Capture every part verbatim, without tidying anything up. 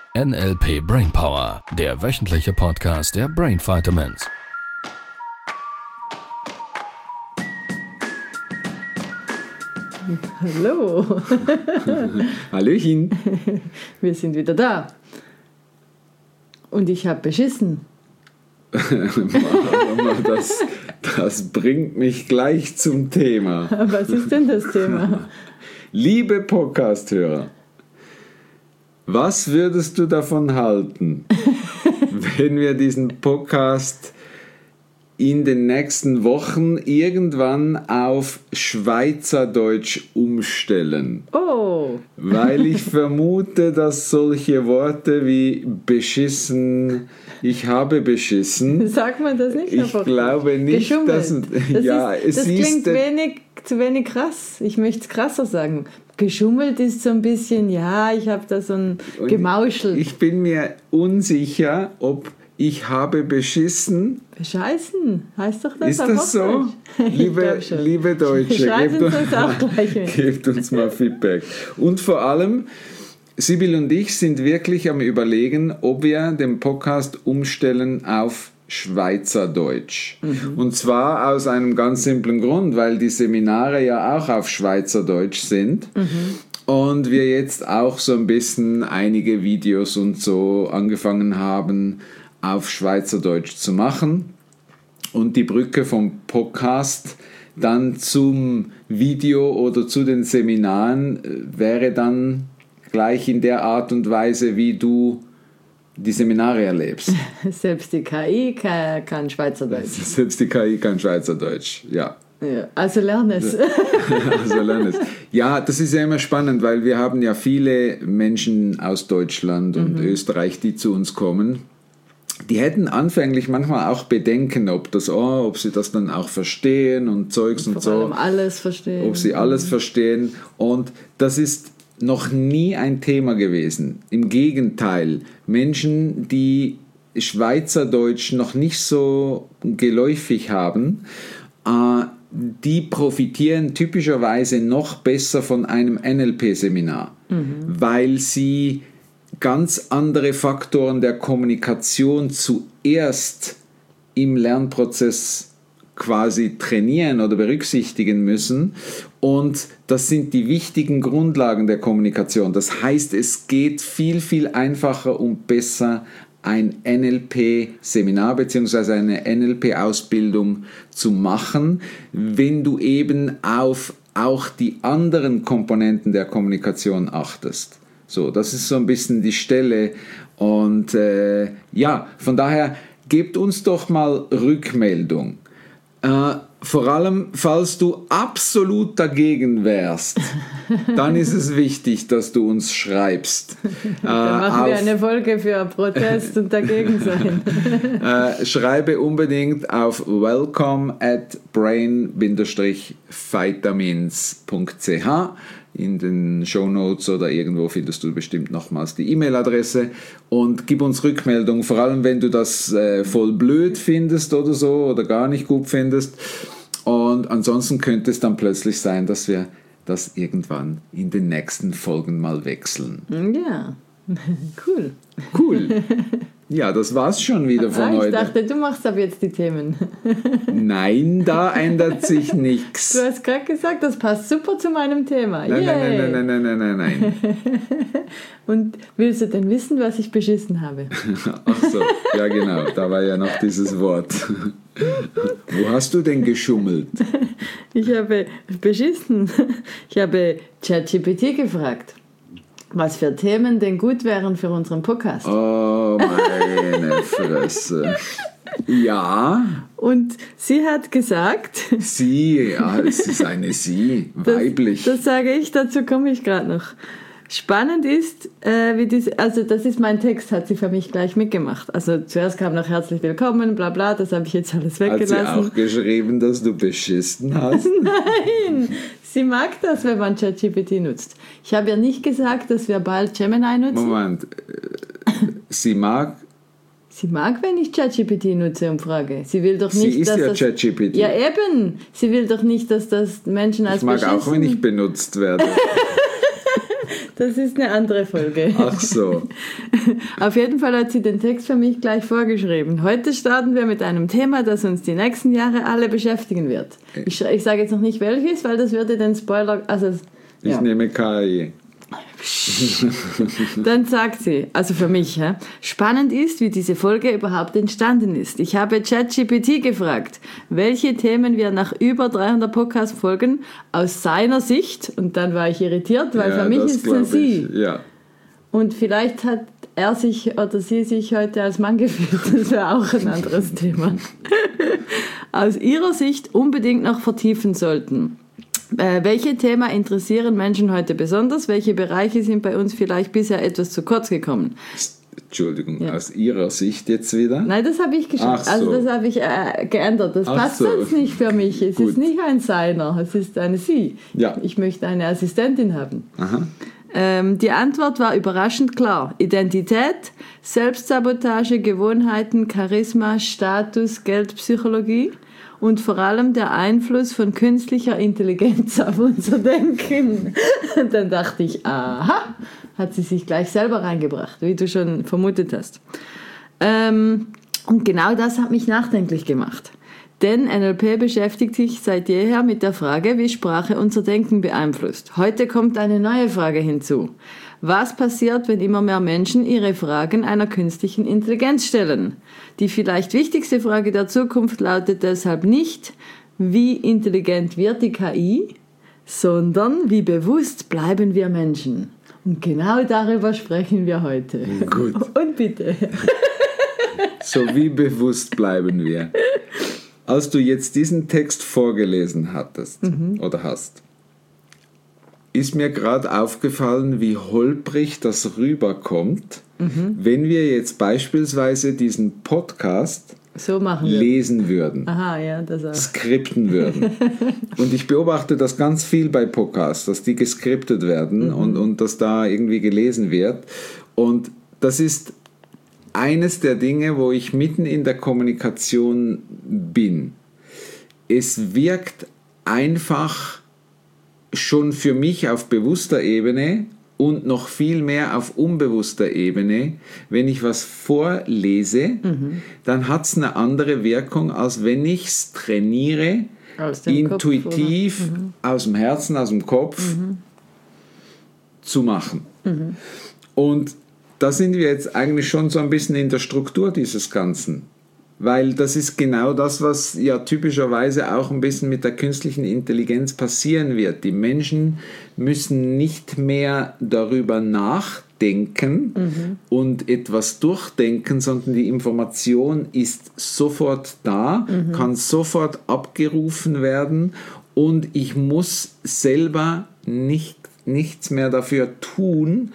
N L P Brainpower, der wöchentliche Podcast der Brain Vitamins. Hallo. Hallöchen. Wir sind wieder da. Und ich habe beschissen. das, das bringt mich gleich zum Thema. Was ist denn das Thema? Liebe Podcast-Hörer, was würdest du davon halten, wenn wir diesen Podcast in den nächsten Wochen irgendwann auf Schweizerdeutsch umstellen? Oh. Weil ich vermute, dass solche Worte wie beschissen, ich habe beschissen. Sagt man das nicht? Ich glaube nicht, dass das, ja, ist, es das ist klingt wenig, zu wenig krass. Ich möchte es krasser sagen. Geschummelt ist so ein bisschen, ja, ich habe da so ein gemauschelt. Ich bin mir unsicher, ob ich habe beschissen. Bescheißen, heißt doch das. Ist das so? Liebe, liebe Deutsche, gebt uns, gebt uns mal Feedback. Und vor allem, Sibyl und ich sind wirklich am Überlegen, ob wir den Podcast umstellen auf Schweizerdeutsch. Mhm. Und zwar aus einem ganz simplen Grund, weil die Seminare ja auch auf Schweizerdeutsch sind. Mhm. Und wir jetzt auch so ein bisschen einige Videos und so angefangen haben, auf Schweizerdeutsch zu machen. Und die Brücke vom Podcast dann zum Video oder zu den Seminaren wäre dann gleich in der Art und Weise, wie du die Seminare erlebst. Selbst die K I kann, kann Schweizerdeutsch. Selbst die K I kann Schweizerdeutsch, ja. Ja, also lern es. also lern es. Ja, das ist ja immer spannend, weil wir haben ja viele Menschen aus Deutschland und mhm. Österreich, die zu uns kommen. Die hätten anfänglich manchmal auch Bedenken, ob das, oh, ob sie das dann auch verstehen und Zeugs und, und so. Vor allem alles verstehen. Ob sie alles verstehen. Und das ist noch nie ein Thema gewesen. Im Gegenteil, Menschen, die Schweizerdeutsch noch nicht so geläufig haben, äh, die profitieren typischerweise noch besser von einem N L P-Seminar, mhm. weil sie ganz andere Faktoren der Kommunikation zuerst im Lernprozess quasi trainieren oder berücksichtigen müssen. Und das sind die wichtigen Grundlagen der Kommunikation. Das heißt, es geht viel, viel einfacher und besser, ein N L P-Seminar bzw. eine N L P-Ausbildung zu machen, wenn du eben auf auch die anderen Komponenten der Kommunikation achtest. So, das ist so ein bisschen die Stelle. Und äh, ja, von daher gebt uns doch mal Rückmeldung. Äh, vor allem, falls du absolut dagegen wärst, dann ist es wichtig, dass du uns schreibst. Dann machen äh, wir eine Folge für Protest und dagegen sein. äh, schreibe unbedingt auf welcome at brain vitamins punkt c h. In den Shownotes oder irgendwo findest du bestimmt nochmals die E-Mail-Adresse und gib uns Rückmeldung, vor allem wenn du das äh, voll blöd findest oder so oder gar nicht gut findest. Und ansonsten könnte es dann plötzlich sein, dass wir das irgendwann in den nächsten Folgen mal wechseln. Ja, cool. Cool. Ja, das war's schon wieder von ah, ich heute. Ich dachte, du machst ab jetzt die Themen. Nein, da ändert sich nichts. Du hast gerade gesagt, das passt super zu meinem Thema. Nein, nein, nein, nein, nein, nein, nein, nein. Und willst du denn wissen, was ich beschissen habe? Ach so, ja genau, da war ja noch dieses Wort. Wo hast du denn geschummelt? Ich habe beschissen. Ich habe ChatGPT gefragt, was für Themen denn gut wären für unseren Podcast. Oh, meine Fresse. Ja. Und sie hat gesagt... Sie, ja, es ist eine Sie, weiblich. Das, das sage ich, dazu komme ich gerade noch. Spannend ist, äh, wie diese, also das ist mein Text, hat sie für mich gleich mitgemacht. Also zuerst kam noch herzlich willkommen, bla bla, das habe ich jetzt alles weggelassen. Hat sie auch geschrieben, dass du beschissen hast? Nein, sie mag das, wenn man ChatGPT nutzt. Ich habe ja nicht gesagt, dass wir bald Gemini nutzen. Moment, sie mag... Sie mag, wenn ich ChatGPT nutze und frage. Sie will doch nicht, sie ist dass ja das... ChatGPT. Ja eben, sie will doch nicht, dass das Menschen als Ich mag beschissen... auch, wenn ich benutzt werde. Das ist eine andere Folge. Ach so. Auf jeden Fall hat sie den Text für mich gleich vorgeschrieben. Heute starten wir mit einem Thema, das uns die nächsten Jahre alle beschäftigen wird. Ich, ich sage jetzt noch nicht welches, weil das würde den Spoiler... Also, ich ja. nehme K I. Dann sagt sie, also für mich, hä, spannend ist, wie diese Folge überhaupt entstanden ist. Ich habe ChatGPT gefragt, welche Themen wir nach über dreihundert Podcast-Folgen aus seiner Sicht, und dann war ich irritiert, weil Ja, für mich das ist glaub es sie. ich. Ja. Und vielleicht hat er sich oder sie sich heute als Mann gefühlt, das wäre auch ein anderes Thema. Aus ihrer Sicht unbedingt noch vertiefen sollten. Äh, welche Themen interessieren Menschen heute besonders? Welche Bereiche sind bei uns vielleicht bisher etwas zu kurz gekommen? Entschuldigung, Ja. aus Ihrer Sicht jetzt wieder? Nein, das habe ich geschafft. Ach so. Also das habe ich äh, geändert. Das Ach passt so. sonst nicht für mich. Es Gut. ist nicht ein Seiner, es ist eine Sie. Ja. Ich möchte eine Assistentin haben. Aha. Ähm, die Antwort war überraschend klar. Identität, Selbstsabotage, Gewohnheiten, Charisma, Status, Geldpsychologie und vor allem der Einfluss von künstlicher Intelligenz auf unser Denken. Und dann dachte ich, aha, hat sie sich gleich selber reingebracht, wie du schon vermutet hast. Ähm, und genau das hat mich nachdenklich gemacht. Denn N L P beschäftigt sich seit jeher mit der Frage, wie Sprache unser Denken beeinflusst. Heute kommt eine neue Frage hinzu. Was passiert, wenn immer mehr Menschen ihre Fragen einer künstlichen Intelligenz stellen? Die vielleicht wichtigste Frage der Zukunft lautet deshalb nicht, wie intelligent wird die K I, sondern wie bewusst bleiben wir Menschen? Und genau darüber sprechen wir heute. Gut. Und bitte. So wie bewusst bleiben wir. Als du jetzt diesen Text vorgelesen hattest mhm. oder hast, ist mir gerade aufgefallen, wie holprig das rüberkommt, mhm. wenn wir jetzt beispielsweise diesen Podcast so machen wir. lesen würden, Aha, ja, das auch. skripten würden. Und ich beobachte das ganz viel bei Podcasts, dass die geskriptet werden mhm. und, und dass da irgendwie gelesen wird. Und das ist eines der Dinge, wo ich mitten in der Kommunikation bin. Es wirkt einfach schon für mich auf bewusster Ebene und noch viel mehr auf unbewusster Ebene, wenn ich was vorlese, mhm. dann hat es eine andere Wirkung, als wenn ich es trainiere, aus dem intuitiv, Kopf, mhm. aus dem Herzen, aus dem Kopf mhm. zu machen. Mhm. Und da sind wir jetzt eigentlich schon so ein bisschen in der Struktur dieses Ganzen. Weil das ist genau das, was ja typischerweise auch ein bisschen mit der künstlichen Intelligenz passieren wird. Die Menschen müssen nicht mehr darüber nachdenken mhm. und etwas durchdenken, sondern die Information ist sofort da, mhm. kann sofort abgerufen werden und ich muss selber nicht, nichts mehr dafür tun,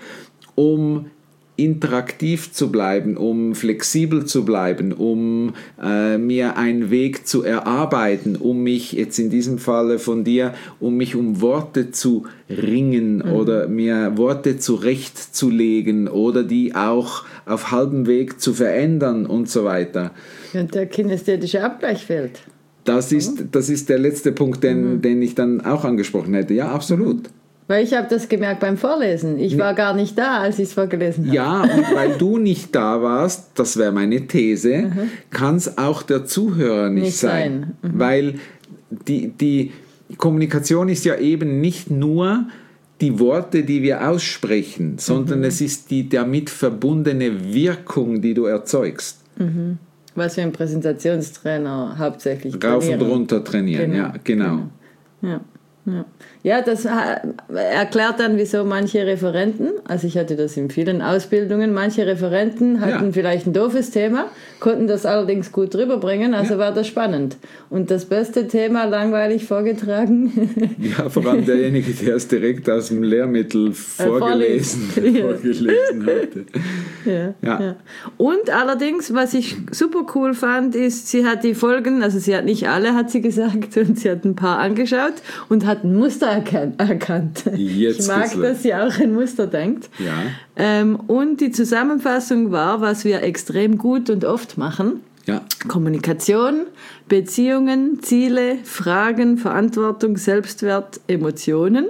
um interaktiv zu bleiben, um flexibel zu bleiben, um äh, mir einen Weg zu erarbeiten, um mich jetzt in diesem Falle von dir, um mich um Worte zu ringen mhm. oder mir Worte zurechtzulegen oder die auch auf halbem Weg zu verändern und so weiter. Und der kinästhetische Abgleich fehlt. Das ist, das ist der letzte Punkt, den, mhm. den ich dann auch angesprochen hätte. Ja, absolut. Weil ich habe das gemerkt beim Vorlesen. Ich war gar nicht da, als ich es vorgelesen habe. Ja, und weil du nicht da warst, das wäre meine These, mhm. kann es auch der Zuhörer nicht, nicht sein. sein. Mhm. Weil die, die Kommunikation ist ja eben nicht nur die Worte, die wir aussprechen, sondern mhm. es ist die damit verbundene Wirkung, die du erzeugst. Mhm. Was wir im Präsentationstrainer hauptsächlich trainieren. Rauf und runter trainieren, genau. ja, genau. genau. Ja. Ja. ja, das erklärt dann, wieso manche Referenten, also ich hatte das in vielen Ausbildungen, manche Referenten hatten ja. vielleicht ein doofes Thema, konnten das allerdings gut rüberbringen, also ja. war das spannend. Und das beste Thema langweilig vorgetragen. Ja, vor allem derjenige, der es direkt aus dem Lehrmittel vorgelesen, ja. vorgelesen hatte. Ja, ja. Ja. Und allerdings, was ich super cool fand, ist, sie hat die Folgen, also sie hat nicht alle, hat sie gesagt, und sie hat ein paar angeschaut und hat ein Muster erkannt. Jetzt ich mag, dass sie auch ein Muster denkt. Ja. Ähm, und die Zusammenfassung war, was wir extrem gut und oft machen. Ja. Kommunikation, Beziehungen, Ziele, Fragen, Verantwortung, Selbstwert, Emotionen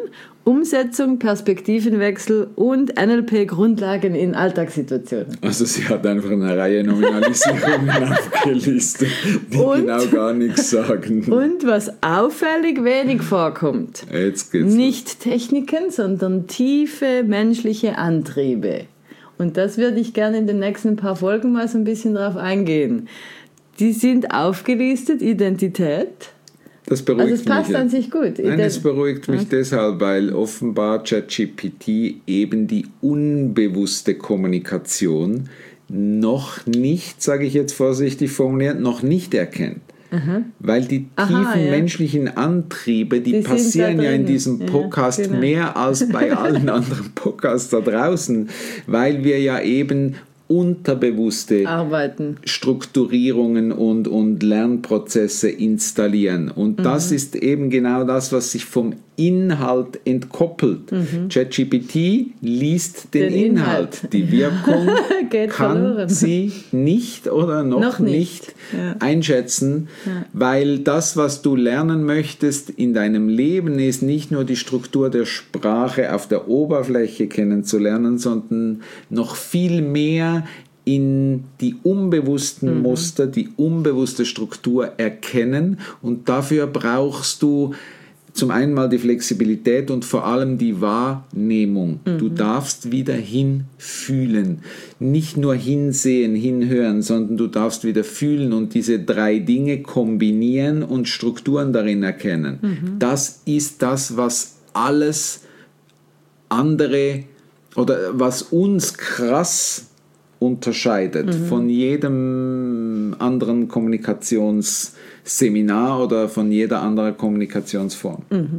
Umsetzung, Perspektivenwechsel und N L P-Grundlagen in Alltagssituationen. Also sie hat einfach eine Reihe Nominalisierungen aufgelistet, die Und- genau gar nichts sagen. Und was auffällig wenig vorkommt, Jetzt geht's nicht Techniken, sondern tiefe menschliche Antriebe. Und das würde ich gerne in den nächsten paar Folgen mal so ein bisschen drauf eingehen. Die sind aufgelistet, Identität. Das beruhigt Also es passt mich. an sich gut. Nein, Ident- es beruhigt mich deshalb, weil offenbar ChatGPT eben die unbewusste Kommunikation noch nicht, sage ich jetzt vorsichtig formuliert, noch nicht erkennt. Weil die Aha, tiefen ja. menschlichen Antriebe, die, Die sind passieren da ja in drin. diesem Ja, Podcast genau. mehr als bei allen anderen Podcasts da draußen, weil wir ja eben unterbewusste Arbeiten. Strukturierungen und, und Lernprozesse installieren. Und das Mhm. ist eben genau das, was sich vom Inhalt entkoppelt. ChatGPT liest den, Mhm. Den Inhalt. Inhalt. Die Wirkung Geht kann verloren. sie nicht oder noch, Noch nicht, nicht. Ja. einschätzen, weil das, was du lernen möchtest in deinem Leben, ist nicht nur die Struktur der Sprache auf der Oberfläche kennenzulernen, sondern noch viel mehr in die unbewussten Muster, die unbewusste Struktur erkennen, und dafür brauchst du zum einen mal die Flexibilität und vor allem die Wahrnehmung. Du darfst wieder hinfühlen. Nicht nur hinsehen, hinhören, sondern du darfst wieder fühlen und diese drei Dinge kombinieren und Strukturen darin erkennen. Das ist das, was alles andere oder was uns krass unterscheidet von jedem anderen Kommunikationsseminar oder von jeder anderen Kommunikationsform.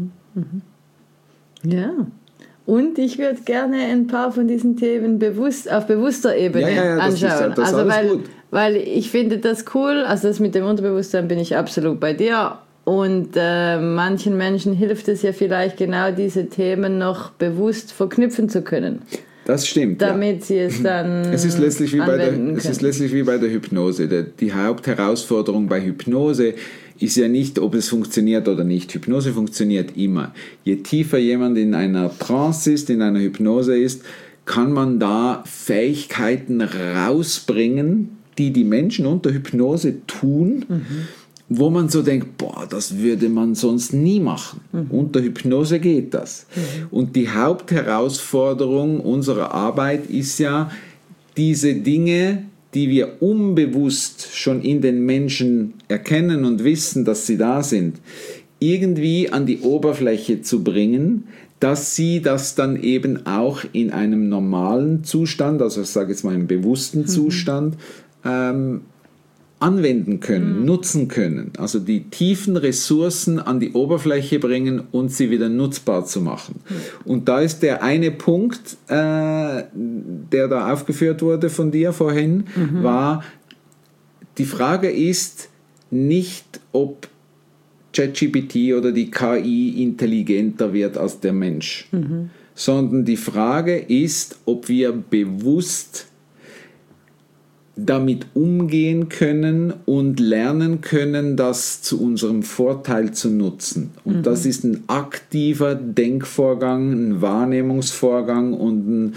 Ja. Und ich würde gerne ein paar von diesen Themen bewusst, auf bewusster Ebene Ja, ja, ja, das ist- anschauen. das ist also alles weil, gut. weil ich finde das cool, also das mit dem Unterbewusstsein bin ich absolut bei dir. Und äh, manchen Menschen hilft es ja vielleicht genau diese Themen noch bewusst verknüpfen zu können, Das stimmt. ja. damit sie es dann Es ist letztlich wie bei der, anwenden es ist können. letztlich wie bei der Hypnose. Der, die Hauptherausforderung bei Hypnose ist ja nicht, ob es funktioniert oder nicht. Hypnose funktioniert immer. Je tiefer jemand in einer Trance ist, in einer Hypnose ist, kann man da Fähigkeiten rausbringen, die die Menschen unter Hypnose tun, wo man so denkt, boah, das würde man sonst nie machen. Unter Hypnose geht das. Und die Hauptherausforderung unserer Arbeit ist ja, diese Dinge, die wir unbewusst schon in den Menschen erkennen und wissen, dass sie da sind, irgendwie an die Oberfläche zu bringen, dass sie das dann eben auch in einem normalen Zustand, also ich sage jetzt mal im bewussten Zustand, ähm, anwenden können, Mhm. nutzen können. Also die tiefen Ressourcen an die Oberfläche bringen und sie wieder nutzbar zu machen. Und da ist der eine Punkt, äh, der da aufgeführt wurde von dir vorhin, war, die Frage ist nicht, ob ChatGPT oder die K I intelligenter wird als der Mensch, sondern die Frage ist, ob wir bewusst damit umgehen können und lernen können, das zu unserem Vorteil zu nutzen. Und das ist ein aktiver Denkvorgang, ein Wahrnehmungsvorgang und ein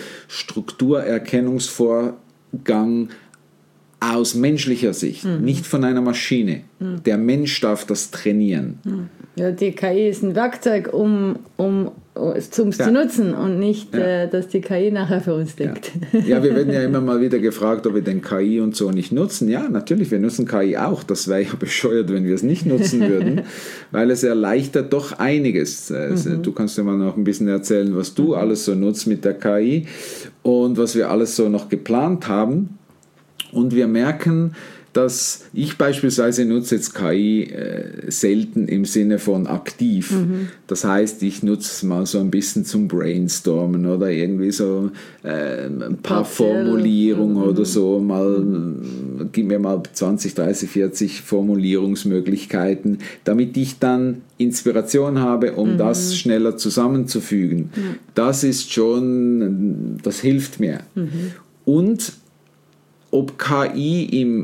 Strukturerkennungsvorgang aus menschlicher Sicht, nicht von einer Maschine. Der Mensch darf das trainieren. Ja, die K I ist ein Werkzeug, um, um es zu Ja. nutzen und nicht, Ja. äh, dass die K I nachher für uns denkt. Ja, wir werden ja immer mal wieder gefragt, ob wir den K I und so nicht nutzen. Ja, natürlich, wir nutzen K I auch. Das wäre ja bescheuert, wenn wir es nicht nutzen würden, weil es erleichtert doch einiges. Also, du kannst ja mal noch ein bisschen erzählen, was du alles so nutzt mit der K I und was wir alles so noch geplant haben. Und wir merken, dass ich beispielsweise nutze jetzt K I äh, selten im Sinne von aktiv. Das heißt, ich nutze es mal so ein bisschen zum Brainstormen oder irgendwie so äh, ein paar Partiell. Formulierungen oder so. Mal, gib mir mal zwanzig, dreißig, vierzig Formulierungsmöglichkeiten, damit ich dann Inspiration habe, um das schneller zusammenzufügen. Das ist schon, das hilft mir. Und ob K I im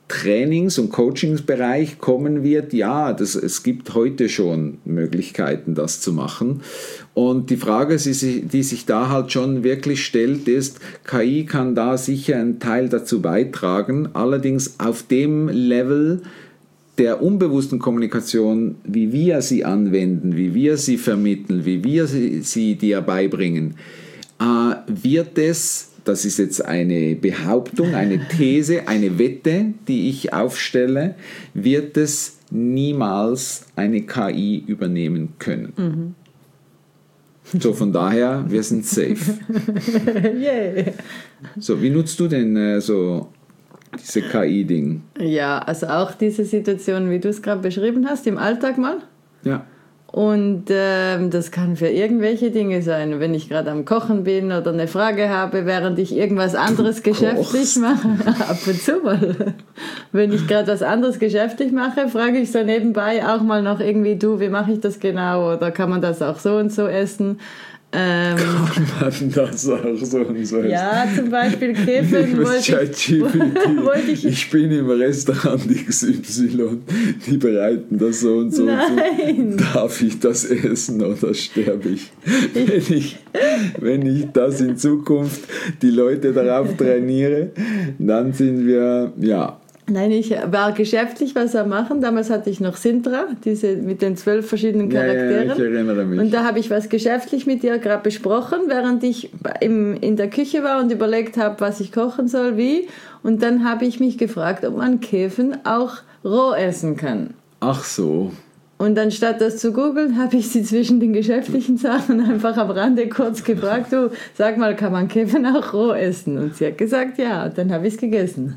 Trainings- und Coachingsbereich kommen wird, ja, das, es gibt heute schon Möglichkeiten, das zu machen. Und die Frage, die sich da halt schon wirklich stellt, ist, K I kann da sicher einen Teil dazu beitragen, allerdings auf dem Level der unbewussten Kommunikation, wie wir sie anwenden, wie wir sie vermitteln, wie wir sie, sie dir beibringen, äh, wird es, das ist jetzt eine Behauptung, eine These, eine Wette, die ich aufstelle, wird es niemals eine K I übernehmen können. Mhm. So, von daher, wir sind safe. Yeah. So, wie nutzt du denn äh, so diese K I-Ding? Ja, also auch diese Situation, wie du es gerade beschrieben hast, im Alltag mal. Ja. Und ähm, das kann für irgendwelche Dinge sein, wenn ich gerade am Kochen bin oder eine Frage habe, während ich irgendwas anderes du geschäftlich kochst. mache. Ab und zu mal. Wenn ich gerade was anderes geschäftlich mache, frage ich so nebenbei auch mal noch irgendwie, du, wie mache ich das genau? Oder kann man das auch so und so essen? Ähm, Kann man das auch so und so essen? ja, zum Beispiel Käfen wollte ich, wollte ich... Ich bin im Restaurant X Y, die bereiten das so und so. Nein. Und so. Darf ich das essen oder sterbe ich? Wenn ich, wenn ich das in Zukunft die Leute darauf trainiere, dann sind wir, ja... Nein, ich war geschäftlich was am machen. Damals hatte ich noch Sintra, diese mit den zwölf verschiedenen Charakteren. Ja, ja, ich erinnere mich. Und da habe ich was geschäftlich mit dir gerade besprochen, während ich im, in der Küche war und überlegt habe, was ich kochen soll, wie. Und dann habe ich mich gefragt, ob man Käfen auch roh essen kann. Ach so. Und anstatt das zu googeln, habe ich sie zwischen den geschäftlichen Sachen einfach am Rande kurz gefragt, du, sag mal, kann man Käfen auch roh essen? Und sie hat gesagt, ja, und dann habe ich es gegessen.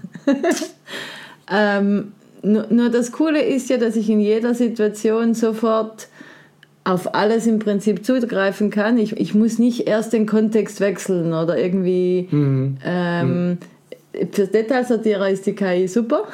ähm, nur, nur das Coole ist ja, dass ich in jeder Situation sofort auf alles im Prinzip zugreifen kann. Ich, ich muss nicht erst den Kontext wechseln oder irgendwie... Mhm. Ähm, mhm. Fürs Detailsortierer ist die K I super.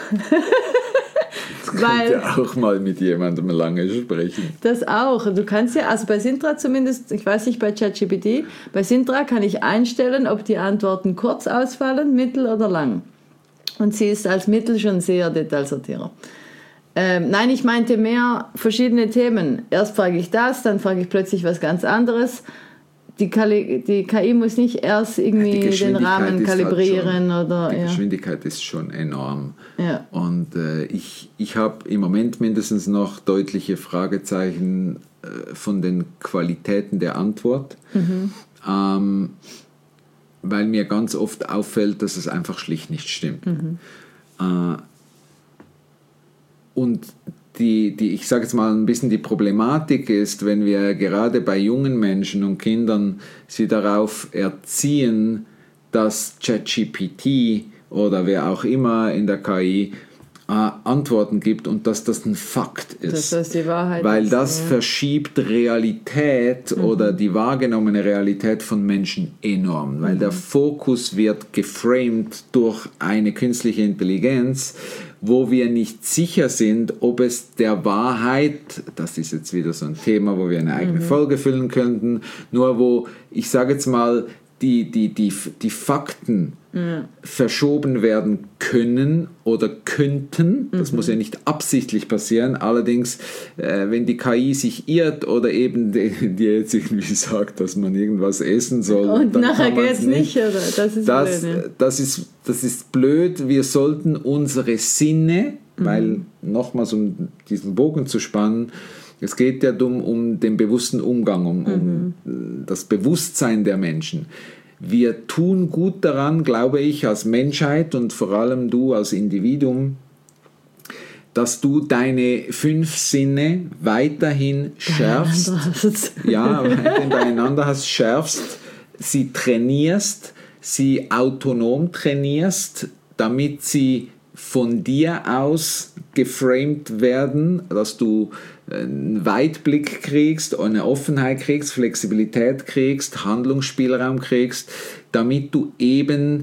Weil ja auch mal mit jemandem lange sprechen. Das auch. Du kannst ja, also bei Sintra zumindest, ich weiß nicht bei ChatGPT, bei Sintra kann ich einstellen, ob die Antworten kurz ausfallen, mittel oder lang. Und sie ist als Mittel schon sehr Detailsortierer. Ähm, nein, ich meinte mehr verschiedene Themen. Erst frage ich das, dann frage ich plötzlich was ganz anderes. Die, Kali- die K I muss nicht erst irgendwie den Rahmen kalibrieren. Halt schon, oder, die ja. Geschwindigkeit ist schon enorm. Ja. Und äh, ich, ich habe im Moment mindestens noch deutliche Fragezeichen äh, von den Qualitäten der Antwort, mhm. ähm, weil mir ganz oft auffällt, dass es einfach schlicht nicht stimmt. Mhm. Äh, und Die, die, ich sage jetzt mal ein bisschen, die Problematik ist, wenn wir gerade bei jungen Menschen und Kindern sie darauf erziehen, dass ChatGPT oder wer auch immer in der K I äh, Antworten gibt und dass das ein Fakt ist. Dass das die Wahrheit Weil ist, das ja. verschiebt Realität mhm. oder die wahrgenommene Realität von Menschen enorm. Weil mhm. der Fokus wird geframed durch eine künstliche Intelligenz, wo wir nicht sicher sind, ob es der Wahrheit, das ist jetzt wieder so ein Thema, wo wir eine eigene mhm. Folge füllen könnten, nur wo, ich sage jetzt mal, die, die, die, die Fakten mhm. verschoben werden können oder könnten. Das mhm. muss ja nicht absichtlich passieren. Allerdings, äh, wenn die K I sich irrt oder eben die, dir jetzt irgendwie sagt, dass man irgendwas essen soll. Und dann nachher geht es nicht, nicht, oder? Das ist das, blöd. Ja. Das ist, das ist blöd. Wir sollten unsere Sinne, mhm. weil nochmals um diesen Bogen zu spannen, es geht ja um, um den bewussten Umgang, um, um mhm. das Bewusstsein der Menschen. Wir tun gut daran, glaube ich, als Menschheit und vor allem du als Individuum, dass du deine fünf Sinne weiterhin schärfst. Ja, weiterhin beieinander hast, schärfst, sie trainierst, sie autonom trainierst, damit sie von dir aus geframed werden, dass du einen Weitblick kriegst, eine Offenheit kriegst, Flexibilität kriegst, Handlungsspielraum kriegst, damit du eben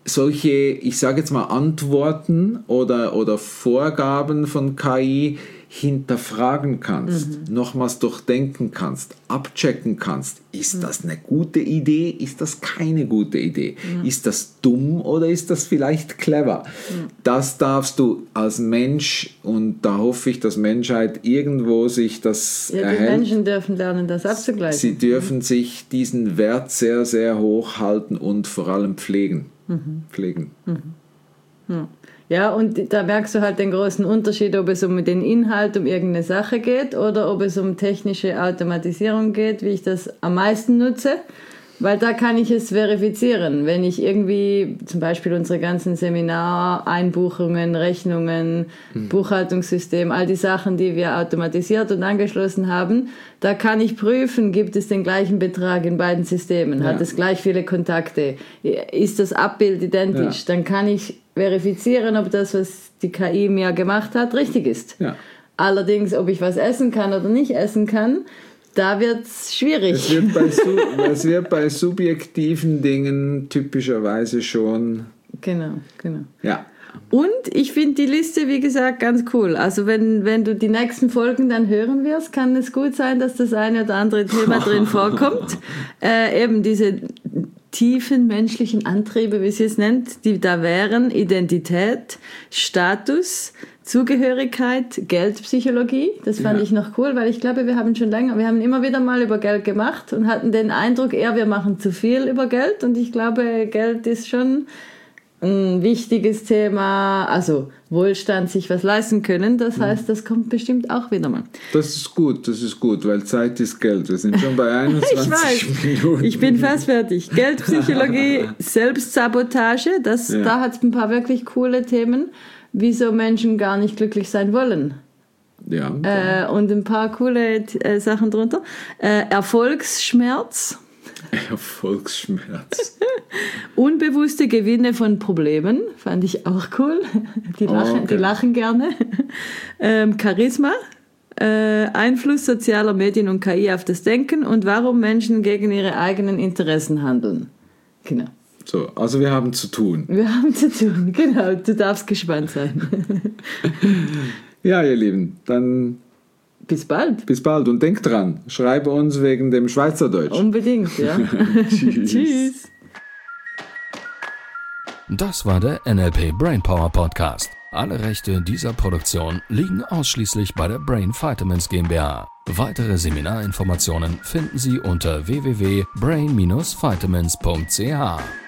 solche, ich sage jetzt mal Antworten oder, oder Vorgaben von K I hinterfragen kannst, mhm. nochmals durchdenken kannst, abchecken kannst, ist mhm. das eine gute Idee, ist das keine gute Idee, mhm. ist das dumm oder ist das vielleicht clever? Mhm. Das darfst du als Mensch, und da hoffe ich, dass Menschheit irgendwo sich das ja, erhält. Die Menschen dürfen lernen, das abzugleichen. Sie dürfen mhm. sich diesen Wert sehr, sehr hoch halten und vor allem pflegen. Mhm. Pflegen. Mhm. Mhm. Ja, und da merkst du halt den großen Unterschied, ob es um den Inhalt, um irgendeine Sache geht oder ob es um technische Automatisierung geht, wie ich das am meisten nutze, weil da kann ich es verifizieren. Wenn ich irgendwie zum Beispiel unsere ganzen Seminareinbuchungen, Rechnungen, mhm. Buchhaltungssystem, all die Sachen, die wir automatisiert und angeschlossen haben, da kann ich prüfen, gibt es den gleichen Betrag in beiden Systemen, ja. hat es gleich viele Kontakte, ist das Abbild identisch, ja. dann kann ich verifizieren, ob das, was die K I mir gemacht hat, richtig ist. Ja. Allerdings, ob ich was essen kann oder nicht essen kann, da wird es schwierig. Es wird, bei, es wird bei subjektiven Dingen typischerweise schon... Genau, genau. Ja. Und ich finde die Liste, wie gesagt, ganz cool. Also wenn, wenn du die nächsten Folgen dann hören wirst, kann es gut sein, dass das eine oder andere Thema drin vorkommt. Äh, eben diese tiefen menschlichen Antriebe, wie sie es nennt, die da wären Identität, Status, Zugehörigkeit, Geldpsychologie. Das fand ja. ich noch cool, weil ich glaube, wir haben schon länger, wir haben immer wieder mal über Geld gemacht und hatten den Eindruck, eher wir machen zu viel über Geld, und ich glaube, Geld ist schon ein wichtiges Thema, also Wohlstand, sich was leisten können, das heißt, das kommt bestimmt auch wieder mal. Das ist gut, das ist gut, weil Zeit ist Geld. Wir sind schon bei einundzwanzig ich weiß. Minuten. Ich bin fast fertig. Geldpsychologie, Selbstsabotage, das, ja. da hat es ein paar wirklich coole Themen, wieso Menschen gar nicht glücklich sein wollen. Ja. Äh, und ein paar coole äh, Sachen drunter. Äh, Erfolgsschmerz. Erfolgsschmerz. Unbewusste Gewinne von Problemen, fand ich auch cool. Die lachen, oh, okay. die lachen gerne. Ähm, Charisma, äh, Einfluss sozialer Medien und K I auf das Denken und warum Menschen gegen ihre eigenen Interessen handeln. Genau. So, also wir haben zu tun. Wir haben zu tun, genau. Du darfst gespannt sein. Ja, ihr Lieben, dann... Bis bald. Bis bald und denk dran, schreibe uns wegen dem Schweizerdeutsch. Unbedingt, ja. Tschüss. Tschüss. Das war der N L P Brainpower Podcast. Alle Rechte dieser Produktion liegen ausschließlich bei der Brain Vitamins GmbH. Weitere Seminarinformationen finden Sie unter w w w punkt brain dash vitamins punkt c h.